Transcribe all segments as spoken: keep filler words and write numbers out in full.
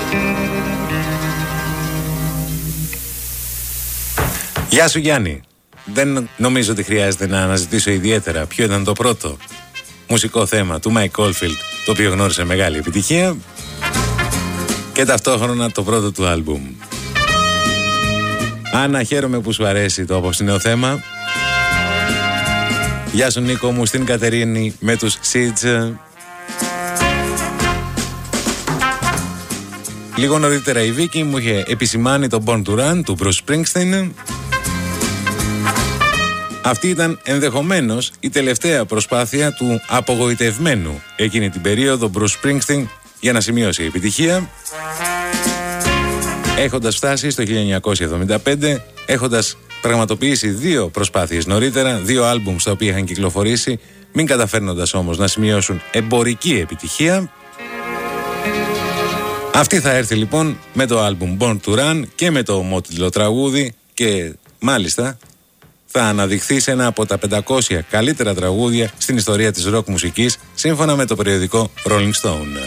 Γεια σου Γιάννη. Δεν νομίζω ότι χρειάζεται να αναζητήσω ιδιαίτερα ποιο ήταν το πρώτο μουσικό θέμα του Mike Oldfield, το οποίο γνώρισε μεγάλη επιτυχία, και ταυτόχρονα το πρώτο του άλμπουμ. Άννα, χαίρομαι που σου αρέσει το απόψινό θέμα. Γεια σου Νίκο μου, στην Κατερίνη με τους Seeds. Λίγο νωρίτερα η Βίκη μου είχε επισημάνει το Born to Run του Bruce Springsteen. Αυτή ήταν ενδεχομένως η τελευταία προσπάθεια του απογοητευμένου εκείνη την περίοδο Bruce Springsteen για να σημειώσει επιτυχία, έχοντας φτάσει στο χίλια εννιακόσια εβδομήντα πέντε, έχοντας πραγματοποιήσει δύο προσπάθειες νωρίτερα, δύο άλμπουμ στα οποία είχαν κυκλοφορήσει, μην καταφέρνοντας όμως να σημειώσουν εμπορική επιτυχία. Αυτή θα έρθει λοιπόν με το άλμπουμ Born to Run και με το ομότιτλο τραγούδι, και μάλιστα θα αναδειχθεί σε ένα από τα πεντακόσια καλύτερα τραγούδια στην ιστορία της ροκ μουσικής, σύμφωνα με το περιοδικό Rolling Stone.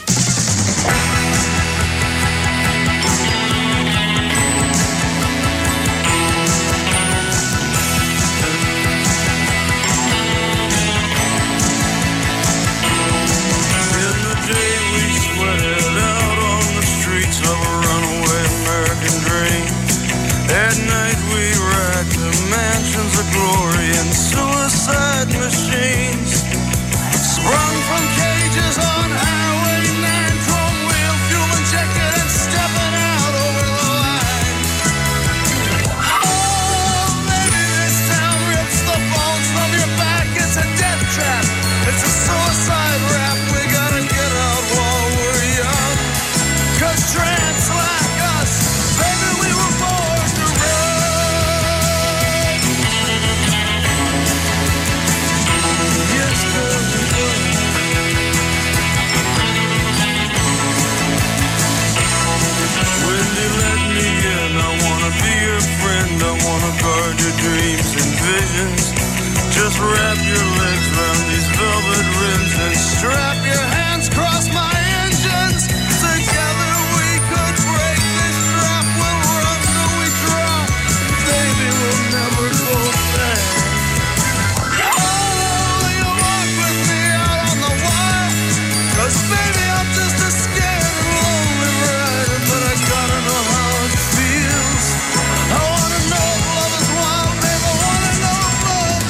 Just wrap your legs around these velvet rims and strap your hands across my engines. Together we could break this trap. We'll run till we drop. Baby, we'll never go back. Oh, you walk with me out on the wire. 'Cause baby, I'm just a scared and lonely rider. But I gotta know how it feels. I wanna know if love is wild, baby. I wanna know if love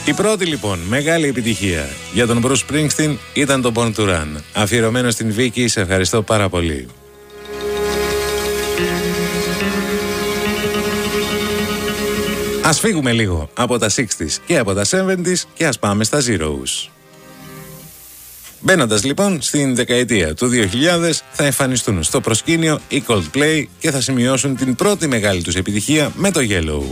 Η πρώτη λοιπόν μεγάλη επιτυχία για τον Bruce Springsteen ήταν το Born to Run. Αφιερωμένο στην Βίκη, σε ευχαριστώ πάρα πολύ. Ας φύγουμε λίγο από τα εξήντα και από τα εβδομήντα και ας πάμε στα Zeros. Μπαίνοντας λοιπόν στην δεκαετία του δύο χιλιάδες, θα εμφανιστούν στο προσκήνιο οι Coldplay και θα σημειώσουν την πρώτη μεγάλη τους επιτυχία με το Yellow.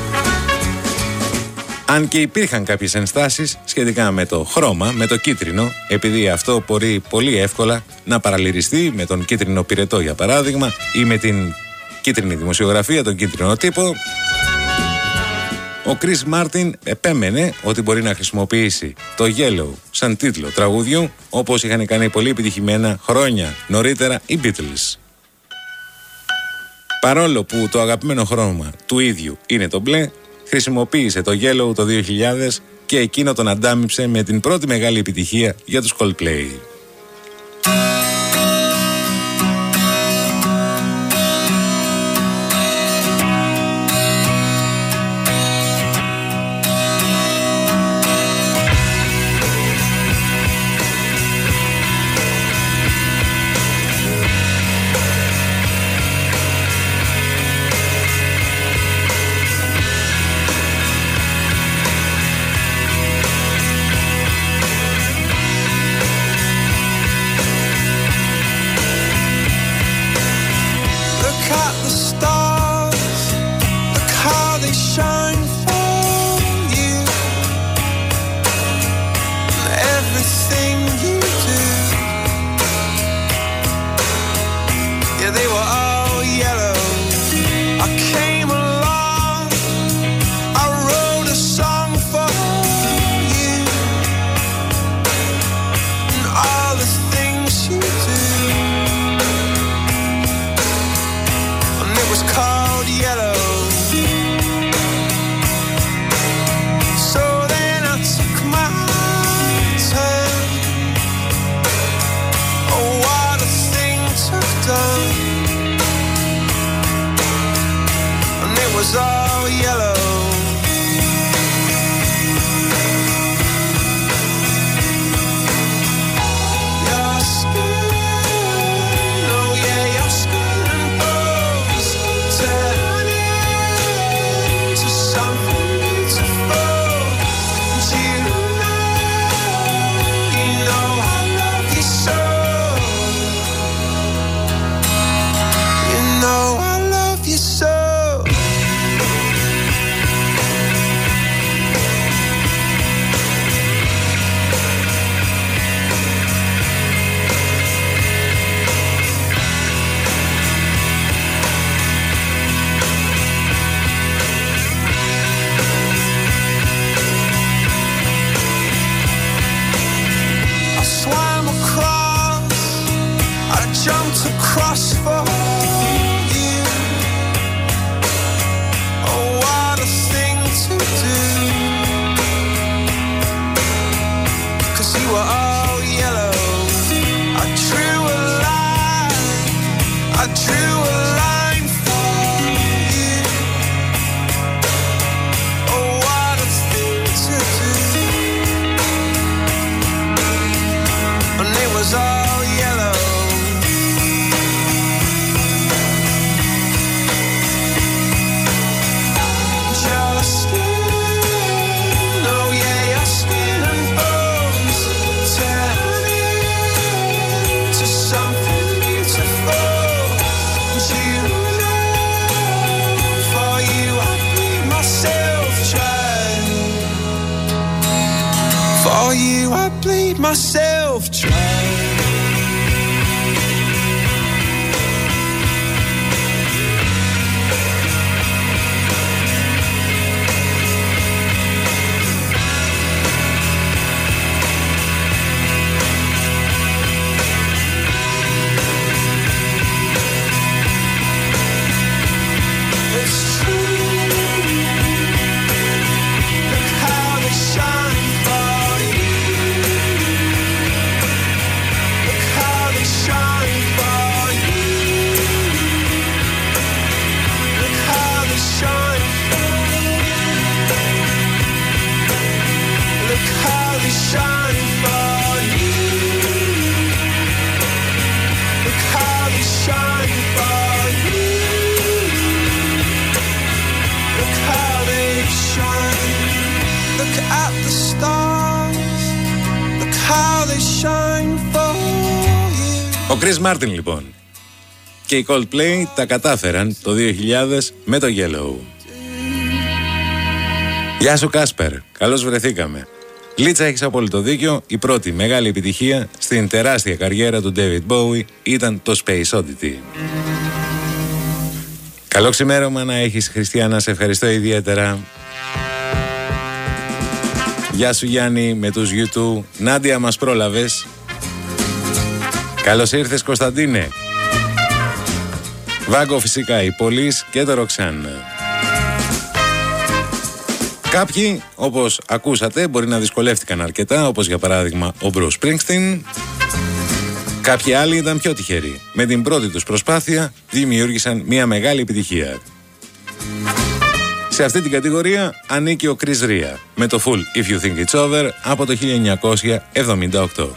Αν και υπήρχαν κάποιες ενστάσεις σχετικά με το χρώμα, με το κίτρινο, επειδή αυτό μπορεί πολύ εύκολα να παραλυριστεί με τον κίτρινο πυρετό για παράδειγμα ή με την κίτρινη δημοσιογραφία, τον κίτρινο τύπο, ο Chris Martin επέμενε ότι μπορεί να χρησιμοποιήσει το Yellow σαν τίτλο τραγουδιού, όπως είχαν κάνει πολύ επιτυχημένα χρόνια νωρίτερα οι Beatles. Παρόλο που το αγαπημένο χρώμα του ίδιου είναι το μπλε, χρησιμοποίησε το Yellow το δύο χιλιάδες και εκείνο τον αντάμιψε με την πρώτη μεγάλη επιτυχία για τους Coldplay. Myself trying. Look how they shine for you. Ο Chris Martin λοιπόν και οι Coldplay τα κατάφεραν το δύο χιλιάδες με το Yellow. Γεια σου Κάσπερ, καλώς βρεθήκαμε. Λίτσα, έχεις απόλυτο δίκιο, η πρώτη μεγάλη επιτυχία στην τεράστια καριέρα του David Bowie ήταν το Space Oddity. Καλό ξημέρωμα να έχεις Χριστιανά, σε ευχαριστώ ιδιαίτερα. Γεια σου Γιάννη με τους YouTube. Νάντια, μας πρόλαβες. Καλώς ήρθες Κωνσταντίνε. Βάγκο φυσικά, η Πολύς και το Ροξάν. Κάποιοι, όπως ακούσατε, μπορεί να δυσκολεύτηκαν αρκετά, όπως για παράδειγμα ο Bruce Springsteen. Κάποιοι άλλοι ήταν πιο τυχεροί. Με την πρώτη τους προσπάθεια δημιούργησαν μια μεγάλη επιτυχία. Σε αυτή την κατηγορία ανήκει ο Chris Rea με το Fool If You Think It's Over από το χίλια εννιακόσια εβδομήντα οκτώ.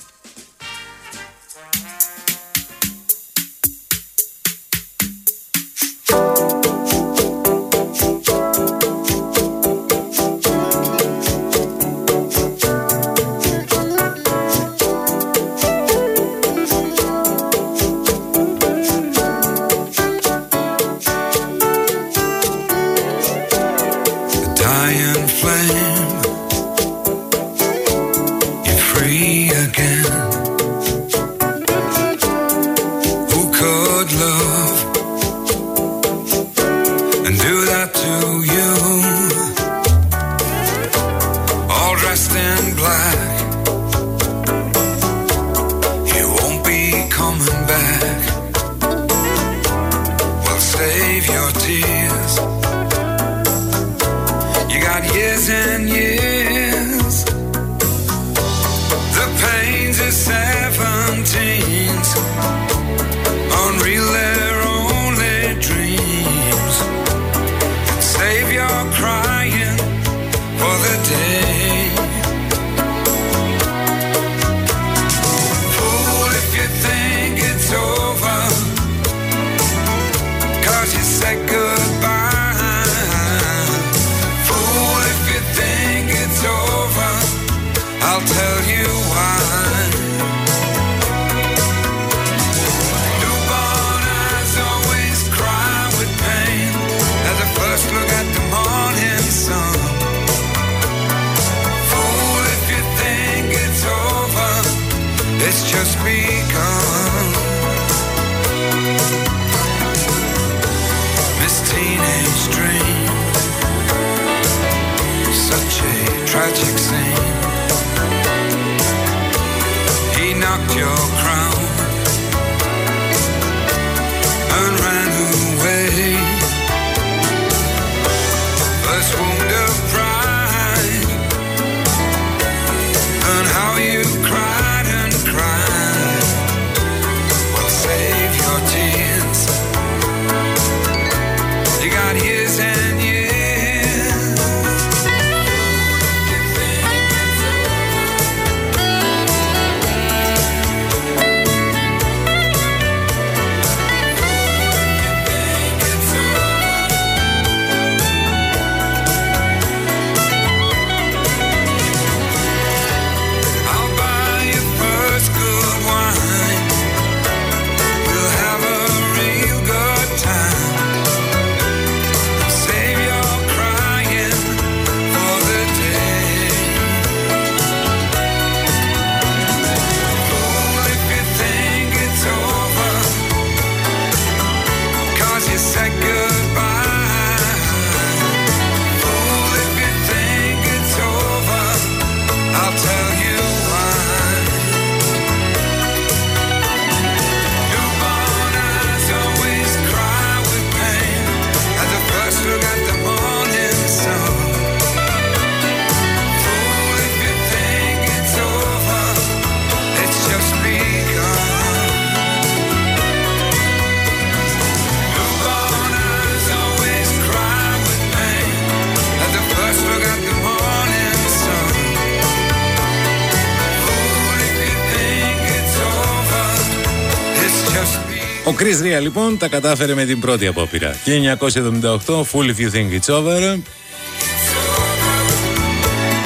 Ο Chris Rea λοιπόν τα κατάφερε με την πρώτη απόπειρα. χίλια εννιακόσια εβδομήντα οκτώ, Fool If You Think It's Over.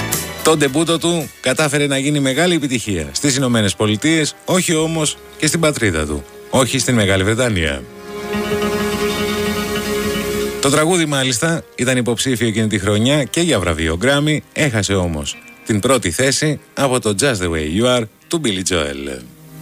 Το ντεμπούτο του κατάφερε να γίνει μεγάλη επιτυχία στις Ηνωμένες Πολιτείες, όχι όμως και στην πατρίδα του, όχι στην Μεγάλη Βρετανία. Το τραγούδι μάλιστα ήταν υποψήφιο εκείνη τη χρονιά και για βραβείο Grammy, έχασε όμως την πρώτη θέση από το Just the Way You Are του Billy Joel.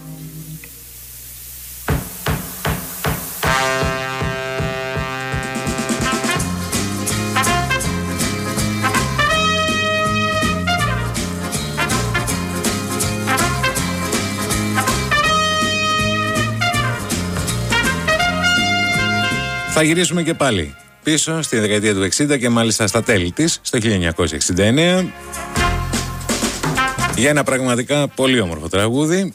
Θα γυρίσουμε και πάλι πίσω στη δεκαετία του εξήντα και μάλιστα στα τέλη της, στο χίλια εννιακόσια εξήντα εννέα, για ένα πραγματικά πολύ όμορφο τραγούδι,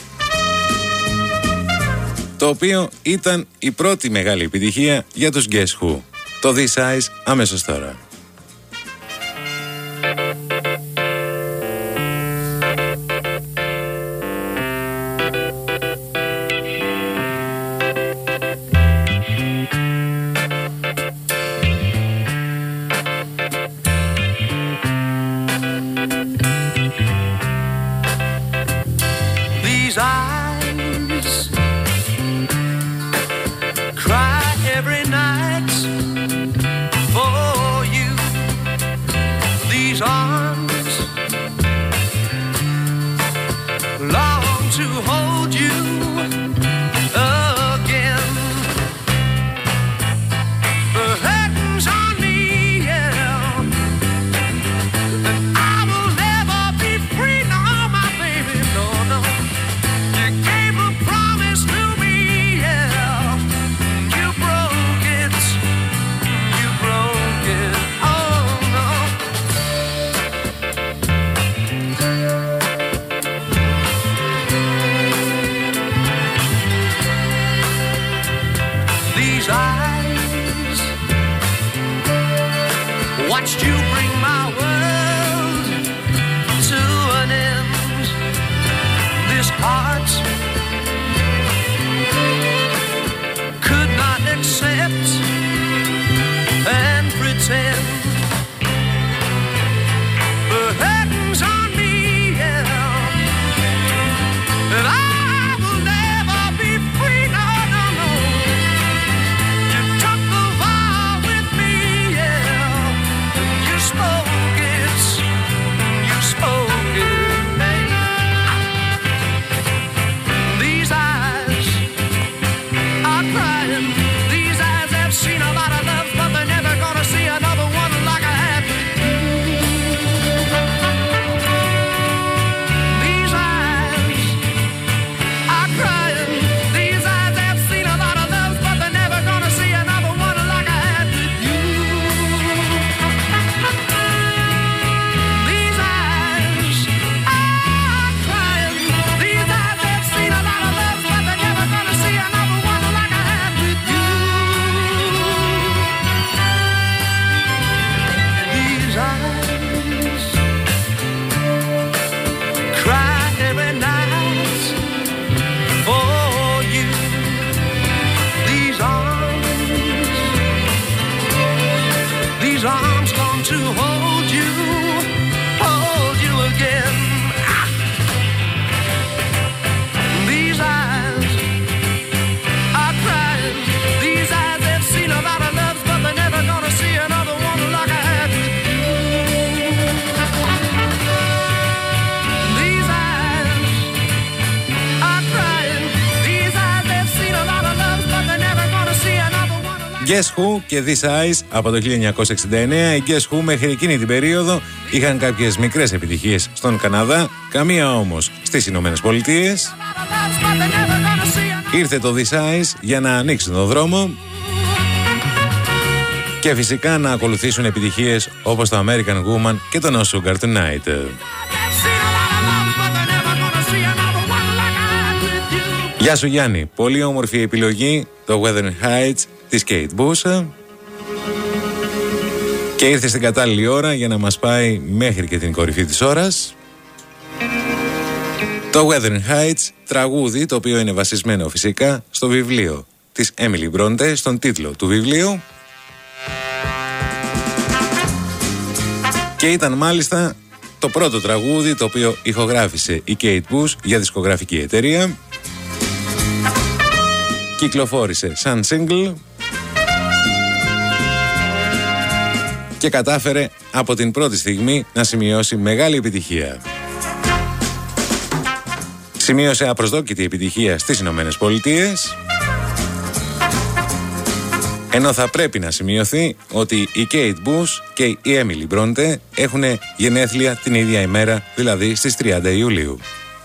το οποίο ήταν η πρώτη μεγάλη επιτυχία για τους Guess Who. Το This Eyes αμέσως τώρα. Guess Who και This Eyes από το χίλια εννιακόσια εξήντα εννέα. Οι Guess Who μέχρι εκείνη την περίοδο είχαν κάποιες μικρές επιτυχίες στον Καναδά, καμία όμως στις Ηνωμένες Πολιτείες. Ήρθε το This Eyes για να ανοίξουν τον δρόμο και φυσικά να ακολουθήσουν επιτυχίες όπως το American Woman και το No Sugar Tonight. Γεια σου Γιάννη, πολύ όμορφη επιλογή το Wuthering Heights της Kate Bush και ήρθε στην κατάλληλη ώρα για να μας πάει μέχρι και την κορυφή της ώρας. Το Wuthering Heights, τραγούδι το οποίο είναι βασισμένο φυσικά στο βιβλίο της Emily Bronte, στον τίτλο του βιβλίου, και ήταν μάλιστα το πρώτο τραγούδι το οποίο ηχογράφησε η Kate Bush για δισκογραφική εταιρεία. Κυκλοφόρησε σαν single και κατάφερε από την πρώτη στιγμή να σημειώσει μεγάλη επιτυχία. Σημείωσε απροσδόκητη επιτυχία στις Ηνωμένες Πολιτείες, ενώ θα πρέπει να σημειωθεί ότι η Kate Bush και η Emily Bronte έχουν γενέθλια την ίδια ημέρα, δηλαδή στις τριάντα Ιουλίου.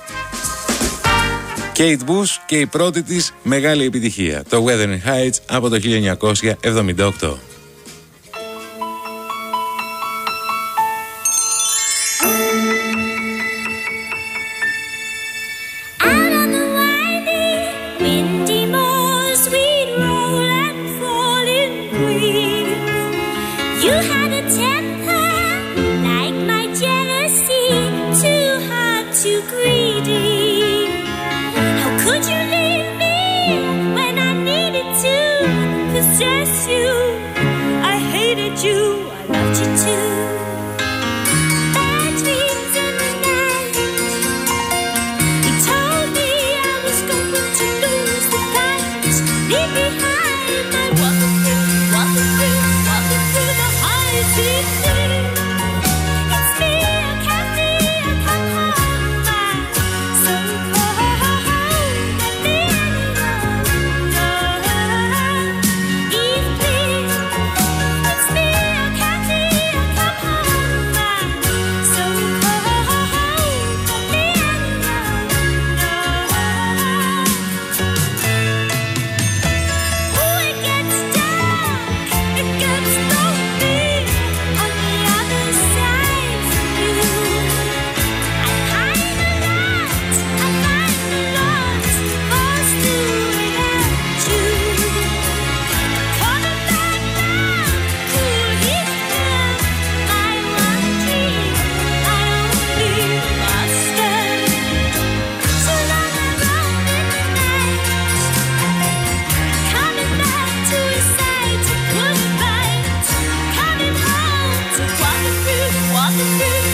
Kate Bush και η πρώτη της μεγάλη επιτυχία, το Wuthering Heights από το χίλια εννιακόσια εβδομήντα οκτώ. Walking through